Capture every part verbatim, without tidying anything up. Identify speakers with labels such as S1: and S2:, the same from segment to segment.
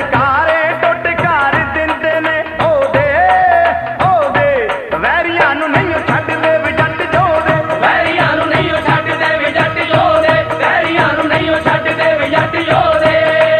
S1: ਕਾਰੇ ਟੁੱਟ ਕਰ ਦਿੰਦੇ ਨੇ ਉਹਦੇ ਉਹਦੇ ਵੈਰੀਆਂ ਨੂੰ ਨਹੀਂ ਛੱਡਦੇ ਵੀ ਜੱਟ ਜੋਦੇ
S2: ਵੈਰੀਆਂ ਨੂੰ ਨਹੀਂ ਛੱਡਦੇ ਵੀ ਜੱਟ ਜੋਦੇ ਵੈਰੀਆਂ ਨੂੰ ਨਹੀਂ ਛੱਡਦੇ ਵੀ ਜੱਟ ਜੋਦੇ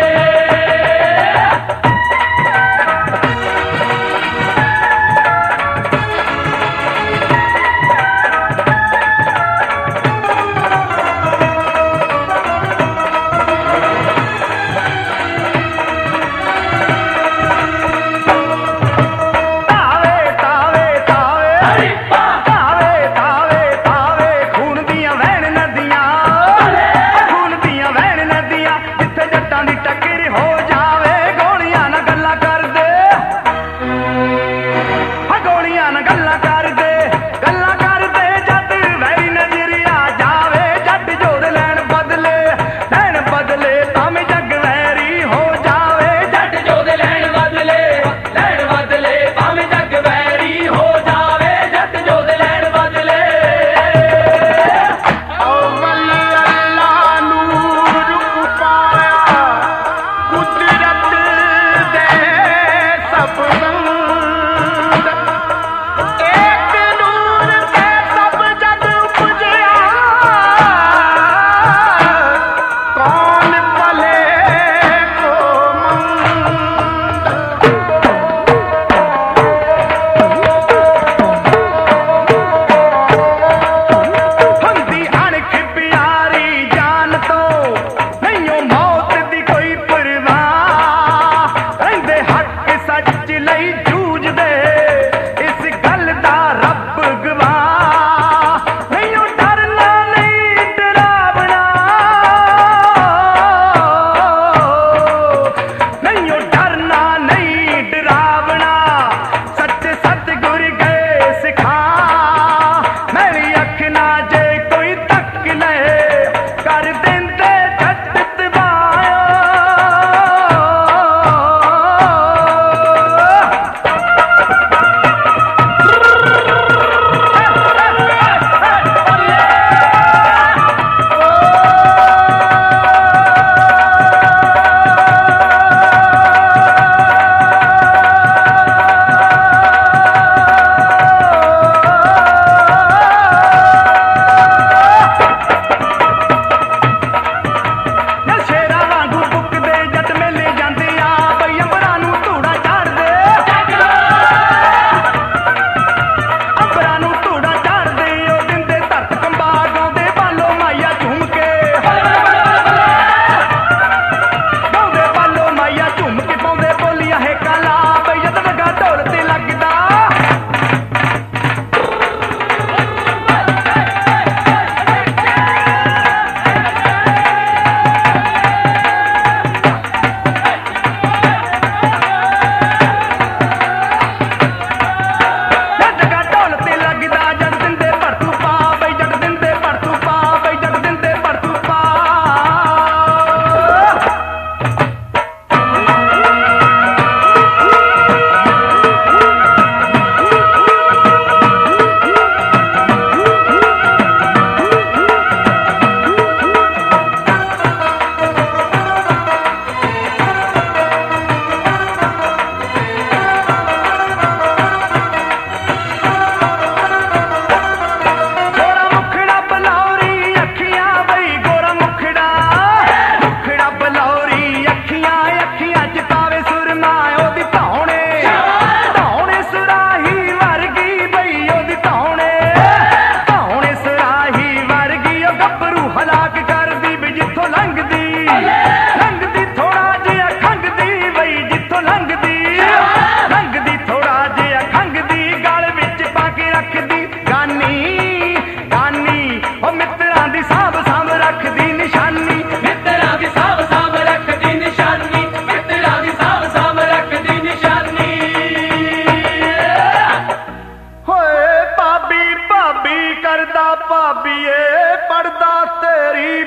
S1: ਭਾਬੀਏ ਪੜਦਾ ਤੇਰੀ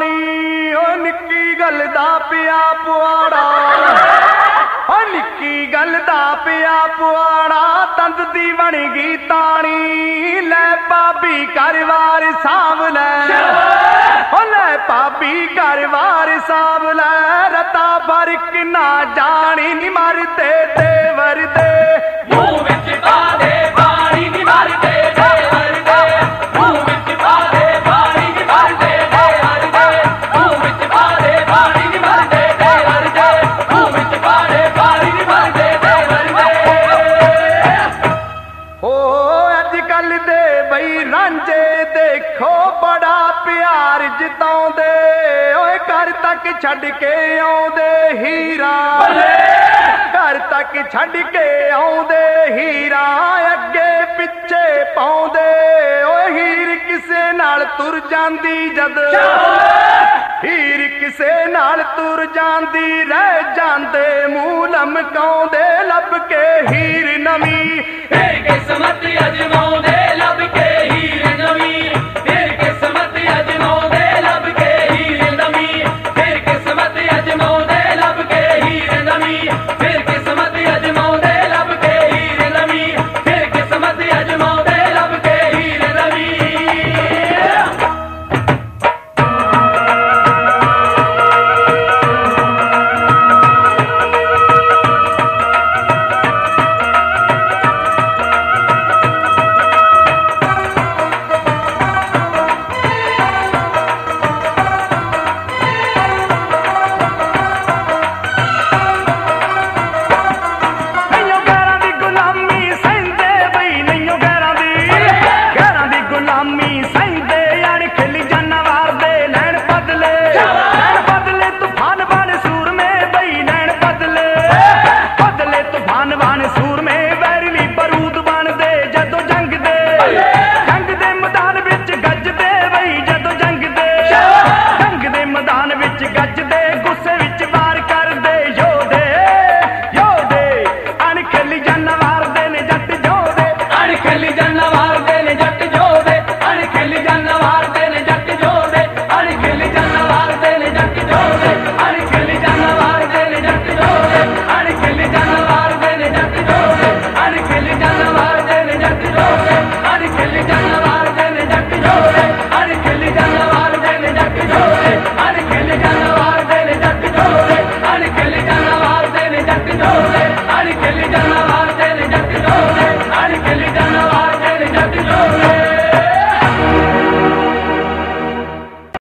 S1: ਬਾਣੀ ਓ ਨਿੱਕੀ ਗੱਲ ਦਾ ਪਿਆ ਪੁਆੜਾ ਓ ਨਿੱਕੀ ਗੱਲ ਦਾ ਪਿਆ ਪੁਆੜਾ ਤੰਦ ਦੀ ਬਣ ਗਈ ਤਾਣੀ ਲੈ ਭਾਬੀ ਘਰਵਾਰ ਸਾਂਭ ਲੈ ਓ ਲੈ ਭਾਬੀ ਘਰਵਾਰ ਸਾਂਭ ਲੈ ਰਤਾ ਫਰਕ ਨਾ ਜਾਣੀ ਨੀ ਮਰਦੇ ਦੇਵਰ ਦੇ
S2: ਮੂੰਹ ਵਿੱਚ ਪਾ ਦੇ ਪਾਣੀ ਨੀ ਮਰਦੇ ਦੇਵਰ ਦੇ ਮੂੰਹ ਵਿੱਚ ਪਾ ਦੇ ਪਾਣੀ ਨੀ ਮਰਦੇ ਦੇਵਰ ਦੇ ਮੂੰਹ ਵਿੱਚ ਪਾ ਦੇ ਪਾਣੀ ਨੀ ਮਰਦੇ ਦੇਵਰ ਦੇ ਮੂੰਹ ਵਿੱਚ ਪਾ ਦੇ ਪਾਣੀ ਨੀ ਮਰਦੇ ਦੇਵਰ ਦੇ
S1: ਓ ਅੱਜ ਕੱਲ ਦੇ ਬਈ ਰਾਂਝੇ ਦੇਖੋ ਬੜਾ ਪਿਆਰ ਜਿਤਾਉਂਦੇ ਓਏ ਘਰ ਤੱਕ ਛੱਡ ਕੇ ਆਉਂਦੇ ਹੀਰਾ ਘਰ ਤੱਕ ਛੱਡ ਕੇ ਆਉਂਦੇ ਹੀਰਾ ਅੱਗੇ ਪਿੱਛੇ ਪਾਉਂਦੇ ਓਏ ਹੀਰ ਕਿਸੇ ਨਾਲ ਤੁਰ ਜਾਂਦੀ ਜਦ ਹੀਰ ਕਿਸੇ ਨਾਲ ਤੁਰ ਜਾਂਦੀ ਰਹਿ ਜਾਂਦੇ ਮੂੰਹ ਲਮਕਾਉਂਦੇ ਲੱਭ ਕੇ ਹੀਰ ਨਵੀਂ
S2: ਇਹ ਕਿਸਮਤ ਅਜਮਾ